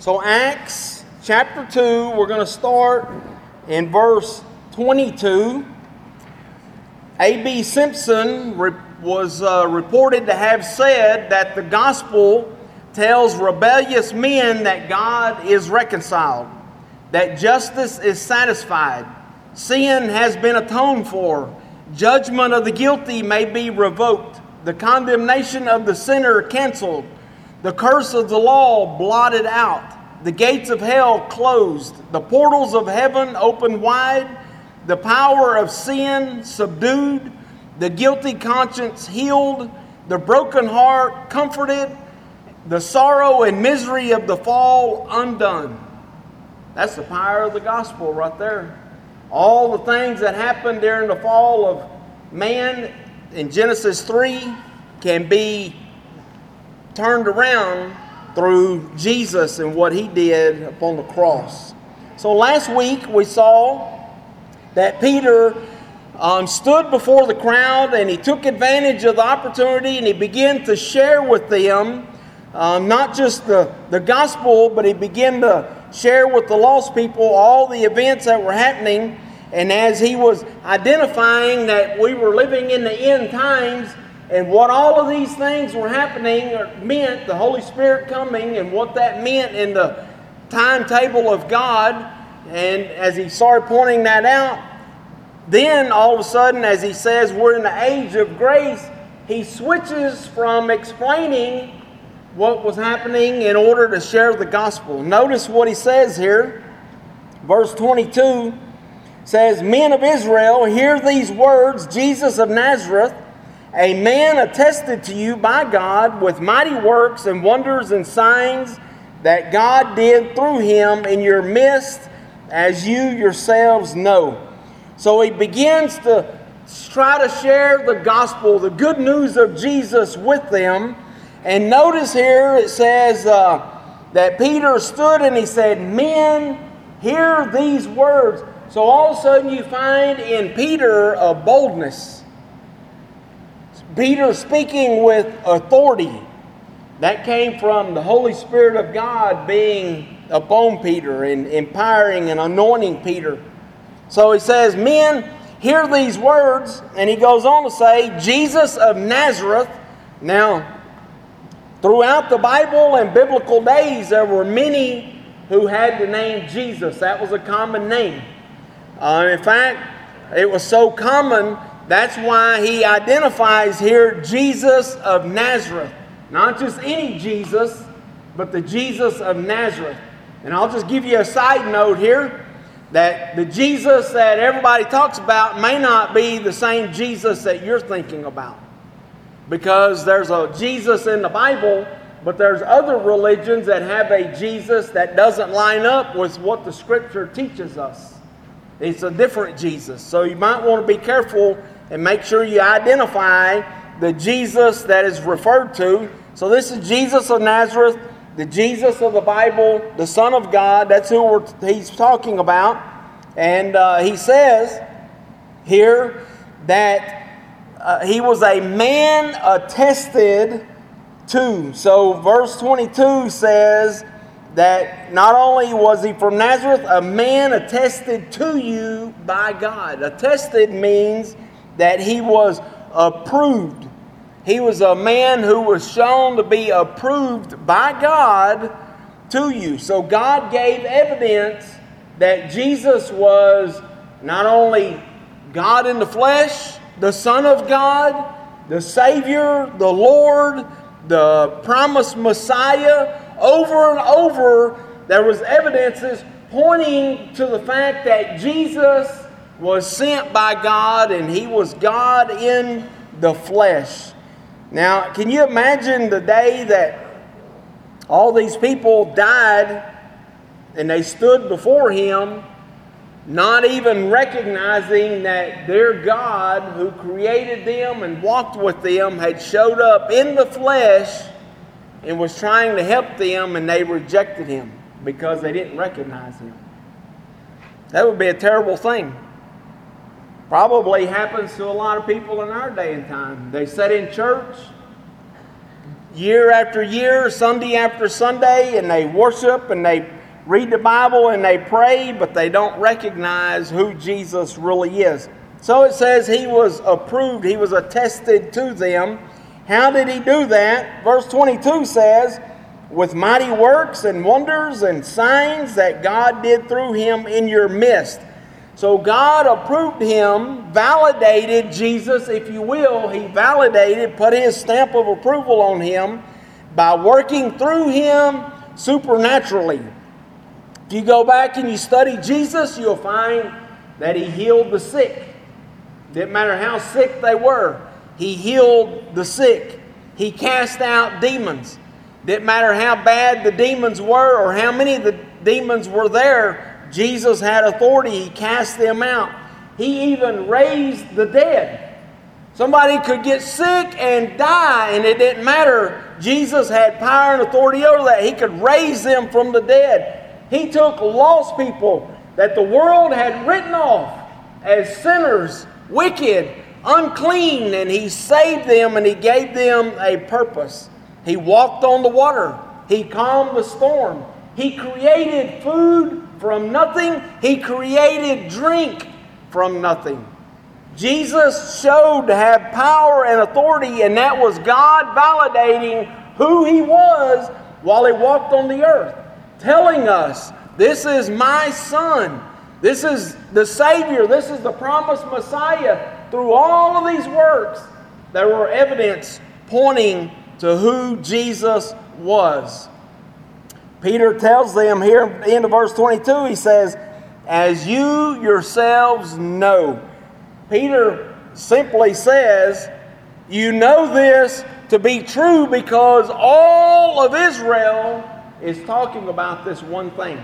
So Acts chapter 2, we're going to start in verse 22. A.B. Simpson was reported to have said that the gospel tells rebellious men that God is reconciled, that justice is satisfied, sin has been atoned for, judgment of the guilty may be revoked, the condemnation of the sinner canceled, the curse of the law blotted out, the gates of hell closed, the portals of heaven opened wide, the power of sin subdued, the guilty conscience healed, the broken heart comforted, the sorrow and misery of the fall undone. That's the power of the gospel right there. All the things that happened during the fall of man in Genesis 3 can be turned around through Jesus and what He did upon the cross. So last week we saw that Peter stood before the crowd and he took advantage of the opportunity and he began to share with them not just the gospel, but he began to share with the lost people all the events that were happening. And as he was identifying that we were living in the end times and what all of these things were happening meant, the Holy Spirit coming and what that meant in the timetable of God, and as he started pointing that out, then all of a sudden, as he says we're in the age of grace, he switches from explaining what was happening in order to share the gospel. Notice what he says here. Verse 22 says, "Men of Israel, hear these words, Jesus of Nazareth, a man attested to you by God with mighty works and wonders and signs that God did through him in your midst, as you yourselves know." So he begins to try to share the gospel, the good news of Jesus with them. And notice here it says that Peter stood and he said, "Men, hear these words." So all of a sudden you find in Peter a boldness. Peter speaking with authority. That came from the Holy Spirit of God being upon Peter and empowering and anointing Peter. So he says, "Men, hear these words." And he goes on to say, "Jesus of Nazareth." Now, throughout the Bible and biblical days, there were many who had the name Jesus. That was a common name. In fact, it was so common, that's why he identifies here Jesus of Nazareth. Not just any Jesus, but the Jesus of Nazareth. And I'll just give you a side note here, that the Jesus that everybody talks about may not be the same Jesus that you're thinking about. Because there's a Jesus in the Bible, but there's other religions that have a Jesus that doesn't line up with what the Scripture teaches us. It's a different Jesus. So you might want to be careful and make sure you identify the Jesus that is referred to. So this is Jesus of Nazareth, the Jesus of the Bible, the Son of God. That's who he's talking about. And he says here that he was a man attested to. So verse 22 says that not only was he from Nazareth, a man attested to you by God. Attested means that he was approved. He was a man who was shown to be approved by God to you. So God gave evidence that Jesus was not only God in the flesh, the Son of God, the Savior, the Lord, the promised Messiah. Over and over, there was evidences pointing to the fact that Jesus was sent by God and He was God in the flesh. Now, can you imagine the day that all these people died and they stood before Him, not even recognizing that their God who created them and walked with them had showed up in the flesh and was trying to help them, and they rejected Him because they didn't recognize Him? That would be a terrible thing. Probably happens to a lot of people in our day and time. They sit in church, year after year, Sunday after Sunday, and they worship and they read the Bible and they pray, but they don't recognize who Jesus really is. So it says he was approved, he was attested to them. How did he do that? Verse 22 says, with mighty works and wonders and signs that God did through him in your midst. So God approved him, validated Jesus, if you will. He validated, put his stamp of approval on him by working through him supernaturally. If you go back and you study Jesus, you'll find that he healed the sick. Didn't matter how sick they were. He healed the sick. He cast out demons. Didn't matter how bad the demons were or how many of the demons were there. Jesus had authority. He cast them out. He even raised the dead. Somebody could get sick and die, and it didn't matter. Jesus had power and authority over that. He could raise them from the dead. He took lost people that the world had written off as sinners, wicked, unclean, and he saved them and he gave them a purpose. He walked on the water. He calmed the storm. He created food from nothing. He created drink from nothing. Jesus showed to have power and authority, and that was God validating who he was while he walked on the earth, telling us, this is my son. This is the Savior. This is the promised Messiah. Through all of these works, there were evidence pointing to who Jesus was. Peter tells them here at the end of verse 22, he says, as you yourselves know. Peter simply says, you know this to be true because all of Israel is talking about this one thing.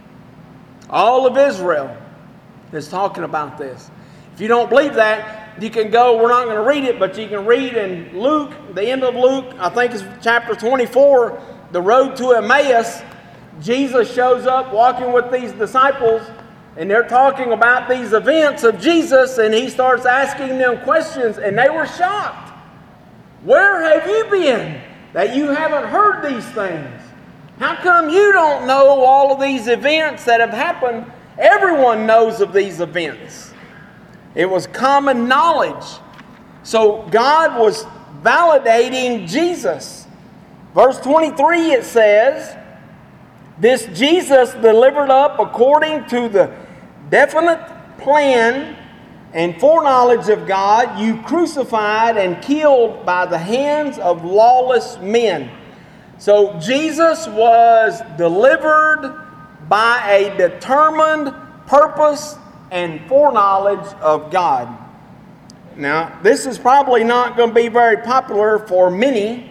All of Israel is talking about this. If you don't believe that, you can go, we're not going to read it, but you can read in Luke, the end of Luke, I think it's chapter 24, the road to Emmaus. Jesus shows up walking with these disciples, and they're talking about these events of Jesus, and he starts asking them questions, and they were shocked. Where have you been that you haven't heard these things? How come you don't know all of these events that have happened? Everyone knows of these events. It was common knowledge. So God was validating Jesus. Verse 23 it says, this Jesus delivered up according to the definite plan and foreknowledge of God, you crucified and killed by the hands of lawless men. So Jesus was delivered by a determined purpose and foreknowledge of God. Now, this is probably not going to be very popular for many,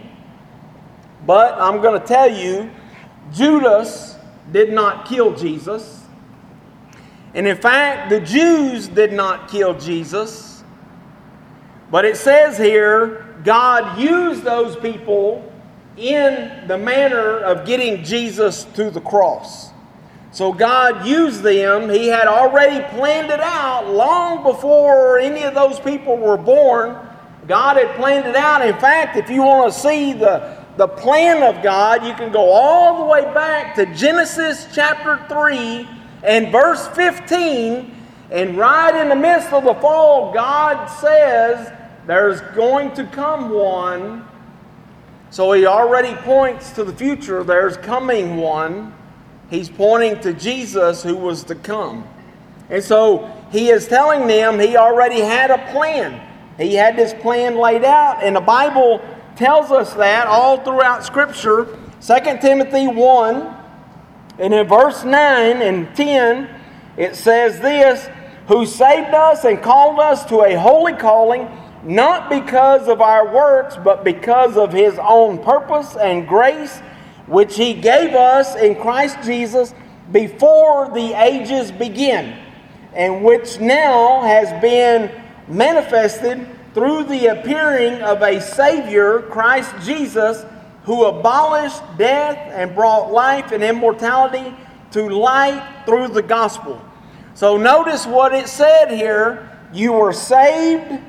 but I'm going to tell you, Judas did not kill Jesus. And in fact, the Jews did not kill Jesus. But it says here, God used those people in the manner of getting Jesus to the cross. So God used them. He had already planned it out long before any of those people were born. God had planned it out. In fact, if you want to see the plan of God, you can go all the way back to Genesis chapter 3 and verse 15. And right in the midst of the fall, God says there's going to come one. So he already points to the future. There's coming one. He's pointing to Jesus who was to come. And so he is telling them he already had a plan. He had this plan laid out. And the Bible tells us that all throughout Scripture. 2 Timothy 1, and in verse 9 and 10, it says this, who saved us and called us to a holy calling, not because of our works, but because of his own purpose and grace, which he gave us in Christ Jesus before the ages began, and which now has been manifested through the appearing of a Savior, Christ Jesus, who abolished death and brought life and immortality to light through the gospel. So notice what it said here. You were saved.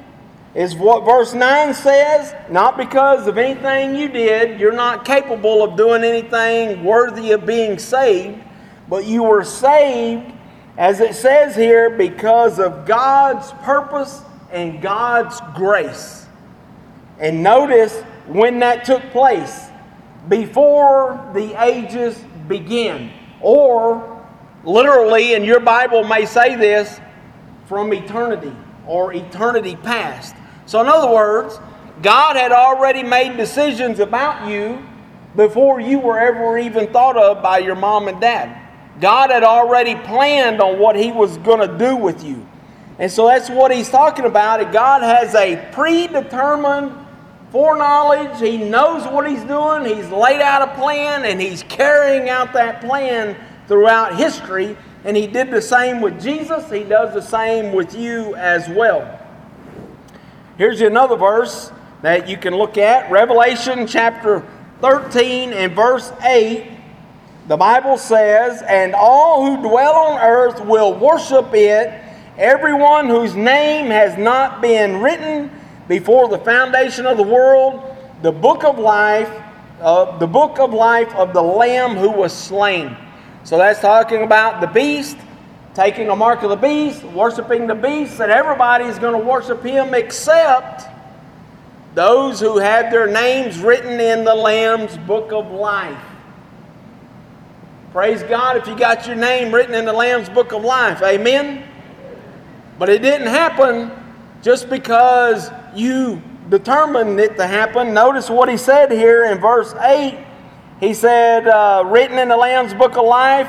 is what verse 9 says. Not because of anything you did. You're not capable of doing anything worthy of being saved. But you were saved, as it says here, because of God's purpose and God's grace. And notice when that took place. Before the ages began. Or, literally, and your Bible may say this, from eternity or eternity past. So in other words, God had already made decisions about you before you were ever even thought of by your mom and dad. God had already planned on what He was going to do with you. And so that's what He's talking about. God has a predetermined foreknowledge. He knows what He's doing. He's laid out a plan, and He's carrying out that plan throughout history. And He did the same with Jesus. He does the same with you as well. Here's another verse that you can look at. Revelation chapter 13 and verse 8. The Bible says, "And all who dwell on earth will worship it, everyone whose name has not been written before the foundation of the world, the book of life of the Lamb who was slain." So that's talking about the beast, taking a mark of the beast, worshiping the beast, that everybody's going to worship him except those who had their names written in the Lamb's book of life. Praise God if you got your name written in the Lamb's book of life. Amen? But it didn't happen just because you determined it to happen. Notice what he said here in verse 8. He said, written in the Lamb's book of life,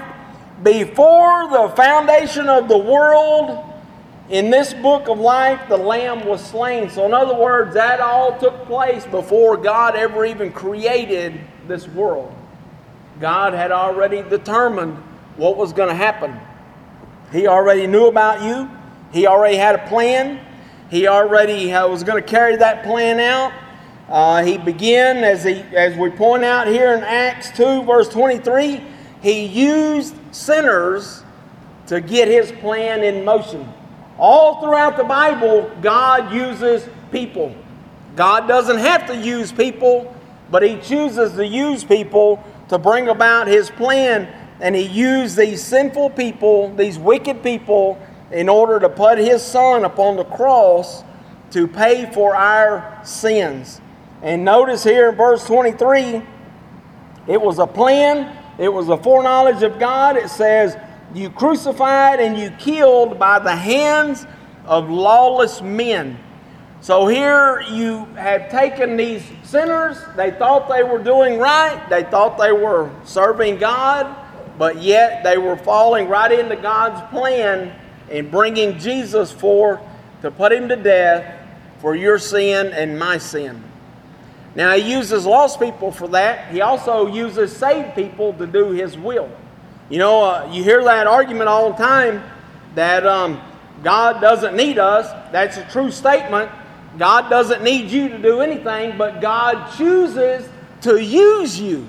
before the foundation of the world, in this book of life, the Lamb was slain. So in other words, that all took place before God ever even created this world. God had already determined what was going to happen. He already knew about you. He already had a plan. He already was going to carry that plan out. He began, as we point out here in Acts 2, verse 23, He used sinners to get His plan in motion. All throughout the Bible, God uses people. God doesn't have to use people, but He chooses to use people to bring about His plan. And He used these sinful people, these wicked people, in order to put His Son upon the cross to pay for our sins. And notice here in verse 23, it was a plan, it was a foreknowledge of God. It says, you crucified and you killed by the hands of lawless men. So here you have taken these sinners. They thought they were doing right. They thought they were serving God. But yet they were falling right into God's plan and bringing Jesus forth to put Him to death for your sin and my sin. Now He uses lost people for that. He also uses saved people to do His will. You know, you hear that argument all the time that God doesn't need us. That's a true statement. God doesn't need you to do anything, but God chooses to use you.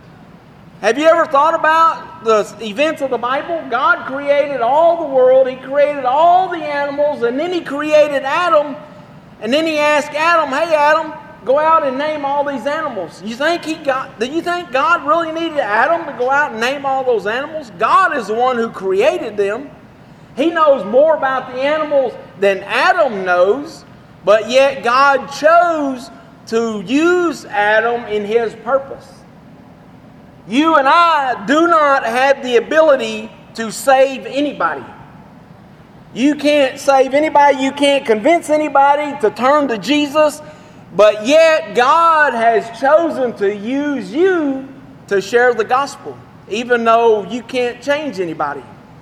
Have you ever thought about the events of the Bible? God created all the world. He created all the animals, and then He created Adam. And then He asked Adam, hey Adam, go out and name all these animals. Do you think God really needed Adam to go out and name all those animals? God is the one who created them. He knows more about the animals than Adam knows, but yet God chose to use Adam in His purpose. You and I do not have the ability to save anybody. You can't save anybody. You can't convince anybody to turn to Jesus. But yet God has chosen to use you to share the gospel, even though you can't change anybody.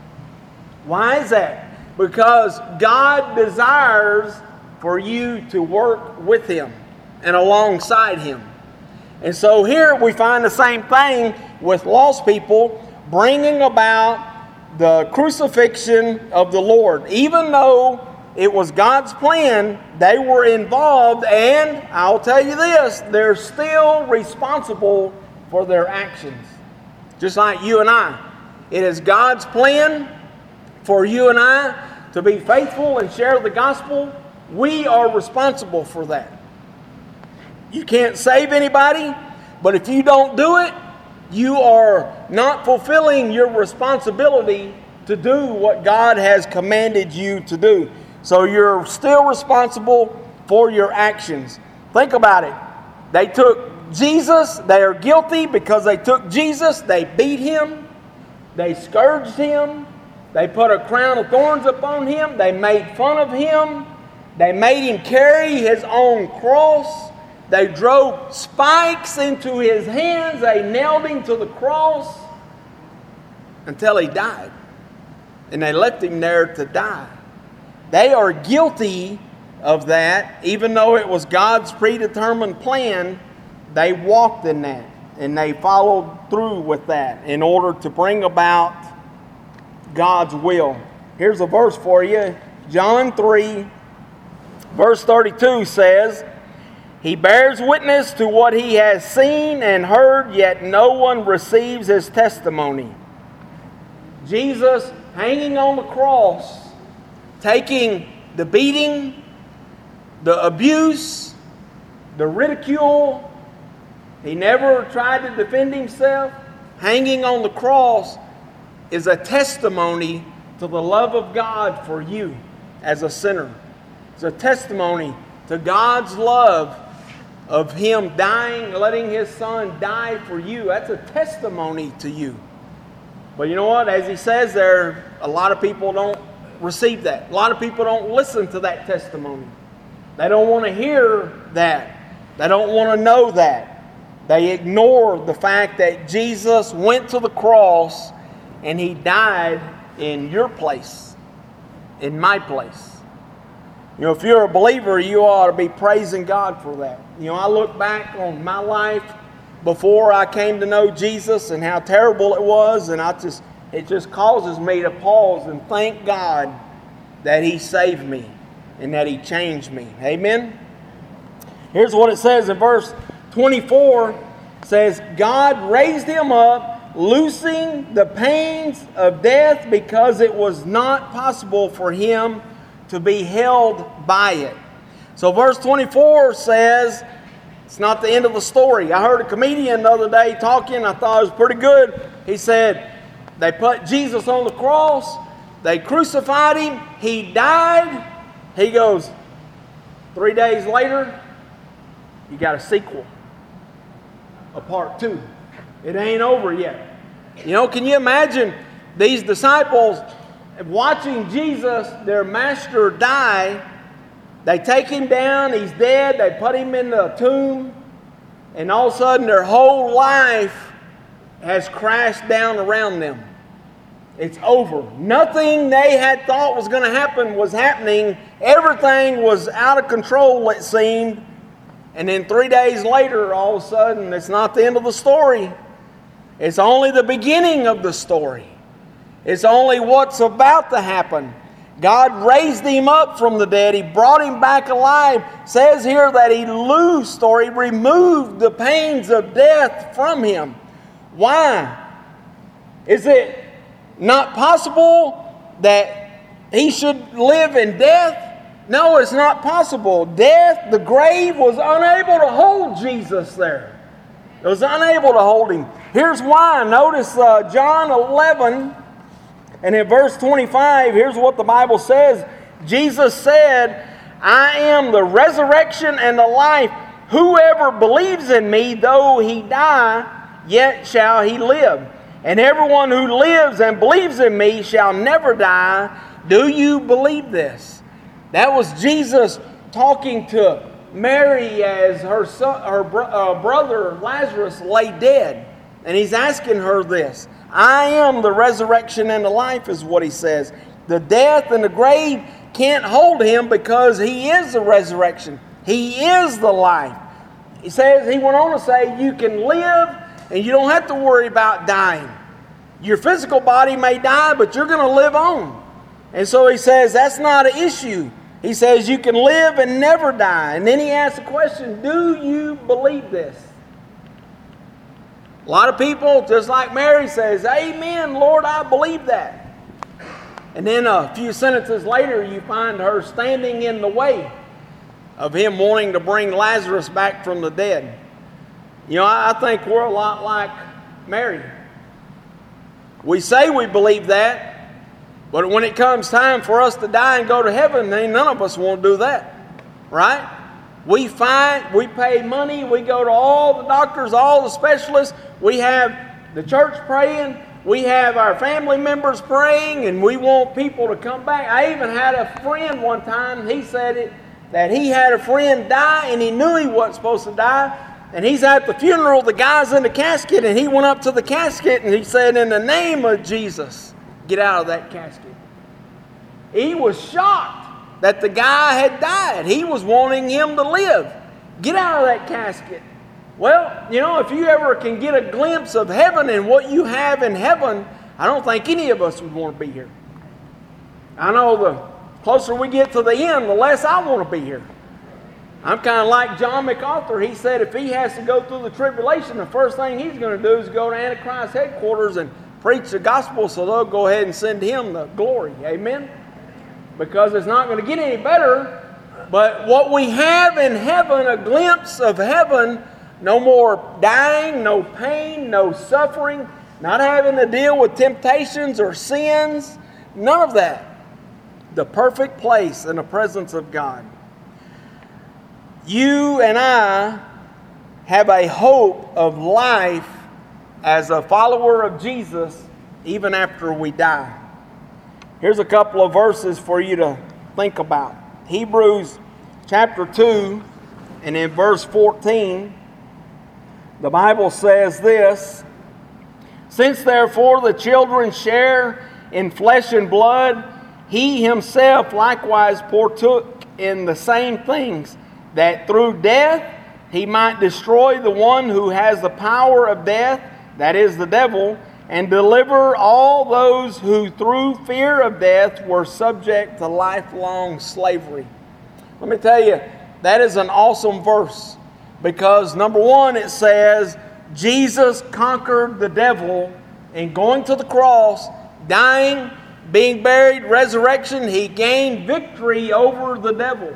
Why is that? Because God desires for you to work with Him and alongside Him. And so here we find the same thing with lost people, bringing about the crucifixion of the Lord. Even though it was God's plan, they were involved, and I'll tell you this, they're still responsible for their actions. Just like you and I. It is God's plan for you and I to be faithful and share the gospel, We are responsible for that. You can't save anybody, but if you don't do it, you are not fulfilling your responsibility to do what God has commanded you to do. So you're still responsible for your actions. Think about it. They took Jesus. They are guilty because they took Jesus. They beat him. They scourged him. They put a crown of thorns upon him. They made fun of him. They made him carry his own cross. They drove spikes into his hands. They nailed him to the cross until he died. And they left him there to die. They are guilty of that. Even though it was God's predetermined plan, they walked in that. And they followed through with that in order to bring about God's will. Here's a verse for you. John 3, verse 32 says, "He bears witness to what he has seen and heard, yet no one receives his testimony." Jesus hanging on the cross, taking the beating, the abuse, the ridicule. He never tried to defend himself. Hanging on the cross is a testimony to the love of God for you as a sinner. It's a testimony to God's love of him dying, letting his son die for you. That's a testimony to you. But you know what? As he says there, a lot of people don't receive that. A lot of people don't listen to that testimony. They don't want to hear that. They don't want to know that. They ignore the fact that Jesus went to the cross and he died in your place, in my place. You know, if you're a believer, you ought to be praising God for that. You know, I look back on my life before I came to know Jesus and how terrible it was, and it just causes me to pause and thank God that he saved me and that he changed me. Amen? Here's what it says in verse 24. It says, "God raised him up, loosing the pains of death, because it was not possible for him to be held by it." So verse 24 says, it's not the end of the story. I heard a comedian the other day talking. I thought it was pretty good. He said, they put Jesus on the cross. They crucified him. He died. He goes, 3 days later, you got a sequel. A part 2. It ain't over yet. You know, can you imagine these disciples watching Jesus, their master, die? They take him down, he's dead, they put him in the tomb, and all of a sudden their whole life has crashed down around them. It's over. Nothing they had thought was going to happen was happening. Everything was out of control, it seemed. And then 3 days later, all of a sudden, it's not the end of the story. It's only the beginning of the story. It's only what's about to happen. God raised him up from the dead. He brought him back alive. It says here that he loosed, or he removed the pains of death from him. Why? Is it not possible that he should live in death? No, it's not possible. Death, the grave, was unable to hold Jesus there. It was unable to hold him. Here's why. Notice John 11, and in verse 25, here's what the Bible says. Jesus said, "I am the resurrection and the life. Whoever believes in me, though he die, yet shall he live. And everyone who lives and believes in me shall never die. Do you believe this?" That was Jesus talking to Mary as her brother Lazarus lay dead. And he's asking her this. "I am the resurrection and the life," is what he says. The death and the grave can't hold him because he is the resurrection. He is the life. He went on to say, you can live and you don't have to worry about dying. Your physical body may die, but you're going to live on. And so he says that's not an issue. He says you can live and never die. And then he asks the question, do you believe this? A lot of people, just like Mary, says, "Amen, Lord, I believe that." And then a few sentences later, you find her standing in the way. of him wanting to bring Lazarus back from the dead. You know, I think we're a lot like Mary. We say we believe that, but when it comes time for us to die and go to heaven, then none of us want to do that, right? We pay money, we go to all the doctors, all the specialists, we have the church praying, we have our family members praying, and we want people to come back. I even had a friend one time, he said it, that he had a friend die and he knew he wasn't supposed to die. And he's at the funeral, the guy's in the casket, and he went up to the casket and he said, "In the name of Jesus, get out of that casket." He was shocked that the guy had died. He was wanting him to live. Get out of that casket. Well, you know, if you ever can get a glimpse of heaven and what you have in heaven, I don't think any of us would want to be here. I know the closer we get to the end, the less I want to be here. I'm kind of like John MacArthur. He said if he has to go through the tribulation, the first thing he's going to do is go to Antichrist headquarters and preach the gospel, so they'll go ahead and send him the glory. Amen? Because it's not going to get any better. But what we have in heaven, a glimpse of heaven, no more dying, no pain, no suffering, not having to deal with temptations or sins, none of that. The perfect place in the presence of God. You and I have a hope of life as a follower of Jesus even after we die. Here's a couple of verses for you to think about. Hebrews chapter 2 and in verse 14, the Bible says this: "Since therefore the children share in flesh and blood, he himself likewise partook in the same things, that through death he might destroy the one who has the power of death, that is the devil, and deliver all those who through fear of death were subject to lifelong slavery." Let me tell you, that is an awesome verse, because number one, it says Jesus conquered the devil in going to the cross, dying, being buried, resurrection. He gained victory over the devil.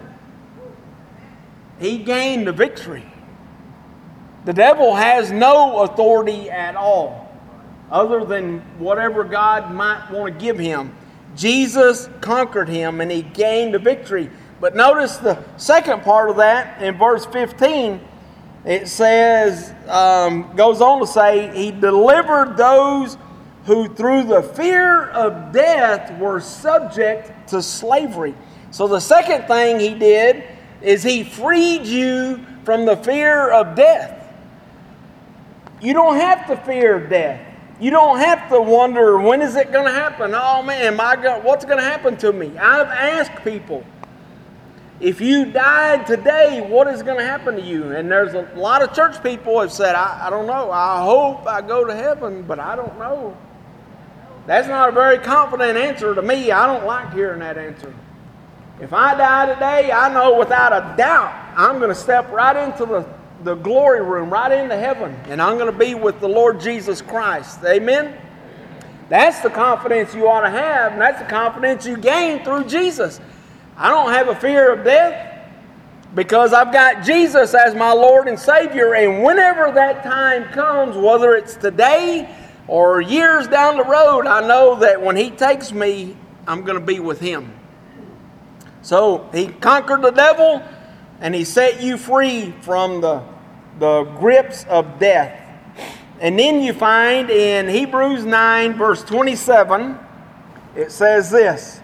He gained the victory. The devil has no authority at all, other than whatever God might want to give him. Jesus conquered him and he gained the victory. But notice the second part of that in verse 15. It says, goes on to say, he delivered those who through the fear of death were subject to slavery. So the second thing he did is he freed you from the fear of death. You don't have to fear death. You don't have to wonder, when is it going to happen? Oh man, what's going to happen to me? I've asked people, if you died today, what is going to happen to you? And there's a lot of church people who have said, I don't know. I hope I go to heaven, but I don't know. That's not a very confident answer to me. I don't like hearing that answer. If I die today, I know without a doubt I'm going to step right into the glory room, right into heaven, and I'm going to be with the Lord Jesus Christ. Amen? That's the confidence you ought to have, and that's the confidence you gain through Jesus. I don't have a fear of death because I've got Jesus as my Lord and Savior, and whenever that time comes, whether it's today or years down the road, I know that when He takes me, I'm going to be with Him. So He conquered the devil and He set you free from the grips of death. And then you find in Hebrews 9 verse 27, it says this.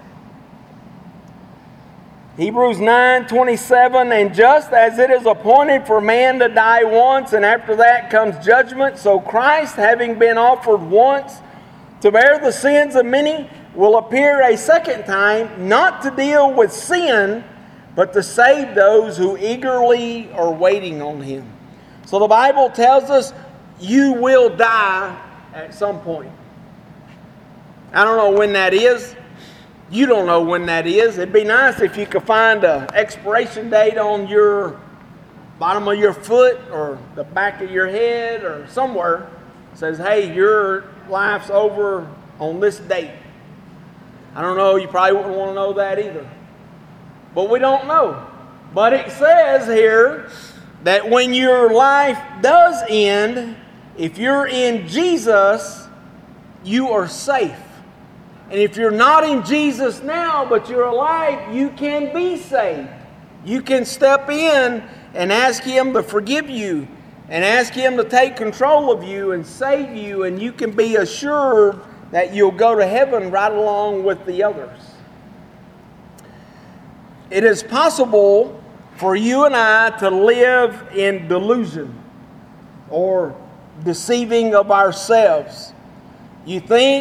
Hebrews 9:27, "And just as it is appointed for man to die once, and after that comes judgment, so Christ, having been offered once to bear the sins of many, will appear a second time, not to deal with sin, but to save those who eagerly are waiting on Him." So the Bible tells us you will die at some point. I don't know when that is. You don't know when that is. It'd be nice if you could find an expiration date on your bottom of your foot or the back of your head or somewhere. It says, hey, your life's over on this date. I don't know. You probably wouldn't want to know that either. But we don't know. But it says here that when your life does end, if you're in Jesus, you are safe. And if you're not in Jesus now, but you're alive, you can be saved. You can step in and ask Him to forgive you and ask Him to take control of you and save you, and you can be assured that you'll go to heaven right along with the others. It is possible for you and I to live in delusion or deceiving of ourselves. You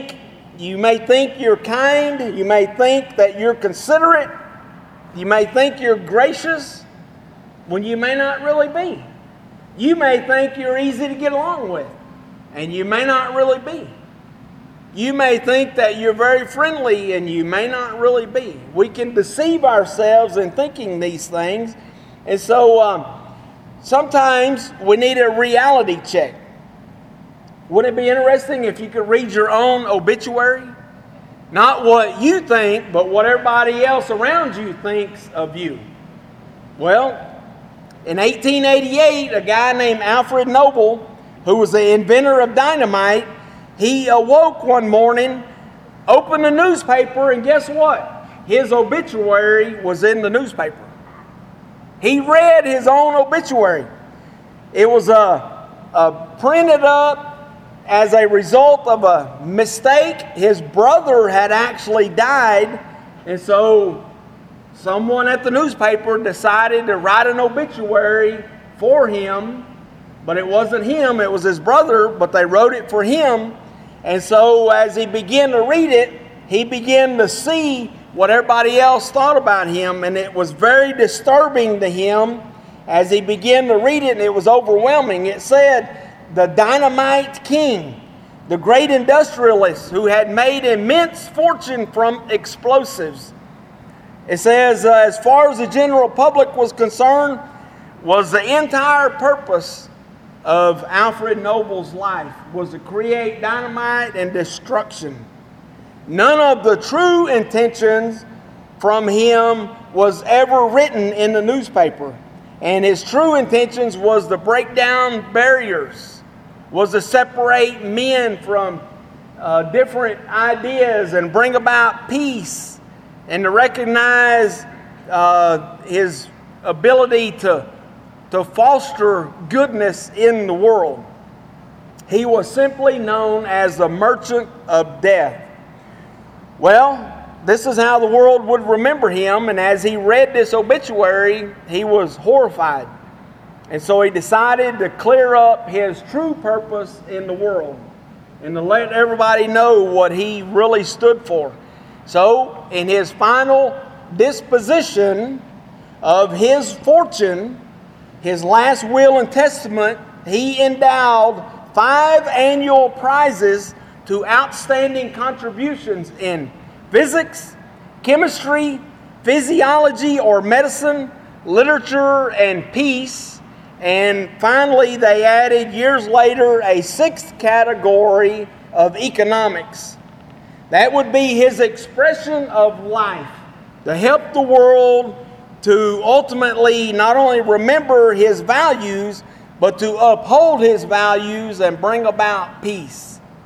may think you're kind, you may think that you're considerate, you may think you're gracious, when you may not really be. You may think you're easy to get along with, and you may not really be. You may think that you're very friendly, and you may not really be. We can deceive ourselves in thinking these things, and so sometimes we need a reality check. Wouldn't it be interesting if you could read your own obituary? Not what you think, but what everybody else around you thinks of you. Well, in 1888, a guy named Alfred Nobel, who was the inventor of dynamite, he awoke one morning, opened the newspaper, and guess what? His obituary was in the newspaper. He read his own obituary. It was printed up as a result of a mistake. His brother had actually died, and so someone at the newspaper decided to write an obituary for him, but it wasn't him, it was his brother, but they wrote it for him. And so as he began to read it, he began to see what everybody else thought about him, and it was very disturbing to him as he began to read it, and it was overwhelming. It said, the dynamite king, the great industrialist who had made immense fortune from explosives. It says, as far as the general public was concerned, was the entire purpose of Alfred Nobel's life was to create dynamite and destruction. None of the true intentions from him was ever written in the newspaper. And his true intentions was to break down barriers, was to separate men from different ideas and bring about peace, and to recognize his ability to foster goodness in the world. He was simply known as the merchant of death. Well, this is how the world would remember him, and as he read this obituary, he was horrified. And so he decided to clear up his true purpose in the world and to let everybody know what he really stood for. So, in his final disposition of his fortune, his last will and testament, he endowed 5 annual prizes to outstanding contributions in physics, chemistry, physiology or medicine, literature, and peace. And finally, they added years later a 6th category of economics. That would be his expression of life, to help the world to ultimately not only remember his values, but to uphold his values and bring about peace.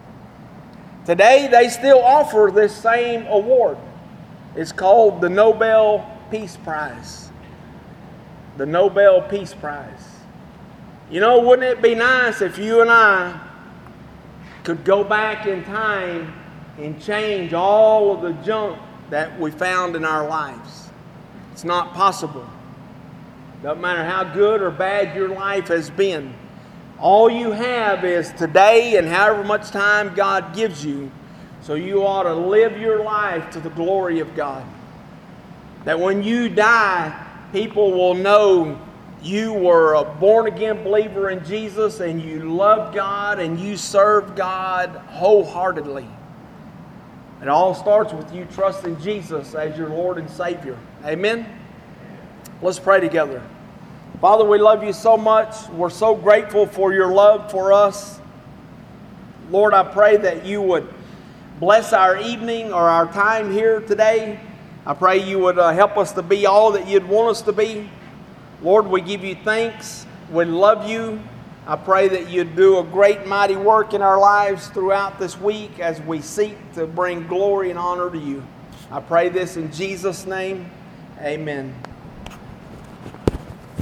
Today, they still offer this same award. It's called the Nobel Peace Prize. The Nobel Peace Prize. You know, wouldn't it be nice if you and I could go back in time and change all of the junk that we found in our lives? It's not possible. Doesn't matter how good or bad your life has been. All you have is today and however much time God gives you. So you ought to live your life to the glory of God. That when you die, people will know you were a born-again believer in Jesus and you loved God and you served God wholeheartedly. It all starts with you trusting Jesus as your Lord and Savior. Amen? Let's pray together. Father, we love you so much. We're so grateful for your love for us. Lord, I pray that you would bless our evening or our time here today. I pray you would help us to be all that you'd want us to be. Lord, we give you thanks. We love you. I pray that you'd do a great, mighty work in our lives throughout this week as we seek to bring glory and honor to you. I pray this in Jesus' name. Amen.